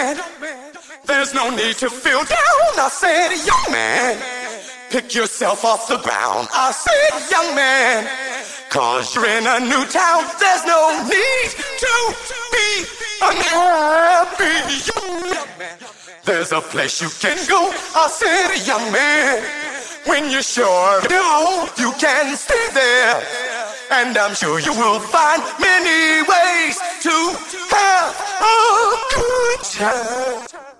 man, there's no need to feel down. I said, young man, pick yourself off the ground. I said, young man, cause you're in a new town. There's no need to be unhappy. There's a place you can go. I said, young man, when you're sure you can stay there. And I'm sure you will find many ways to have a good time.